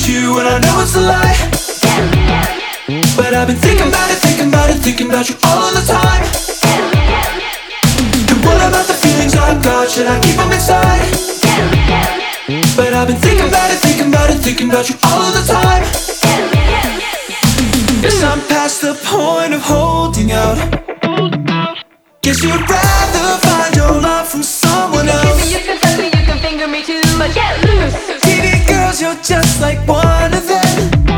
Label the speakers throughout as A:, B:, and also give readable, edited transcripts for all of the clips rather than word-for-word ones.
A: you, and I know it's a lie. But I've been thinking about it, thinking about you all the time. And what about the feelings I've got? Should I keep them inside? But I've been thinking about it, thinking about you all the time. Guess I'm past the point of holding out. Guess you'd rather find your love from someone else.
B: You can touch me, you can finger me too, but get loose.
A: Pretty girls, you're just like one of them.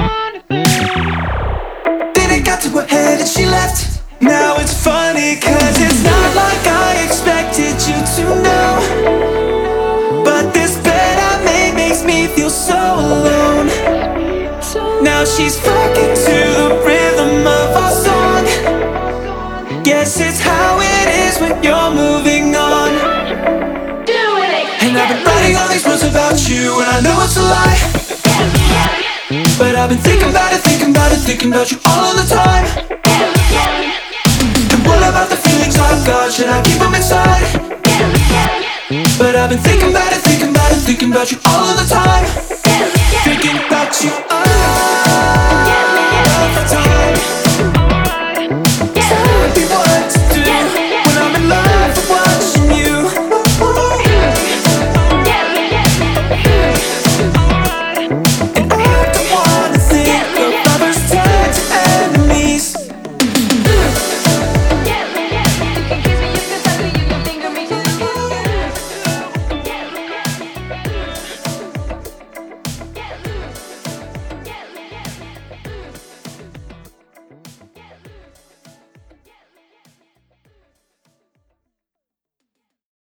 A: Then it got to her head and she left. Now it's funny, cause it's not like I expected you to know. But this bed I made makes me feel so alone. Now she's fucking to the rhythm of our song. Guess it's how it is when you're moving on. And I've been writing all these words about you, and I know it's a lie. But I've been thinking about it, thinking about you all the time. And what about the feelings I've got? Should I keep them inside? But I've been thinking about it, thinking about you all the time. Thinking about you all.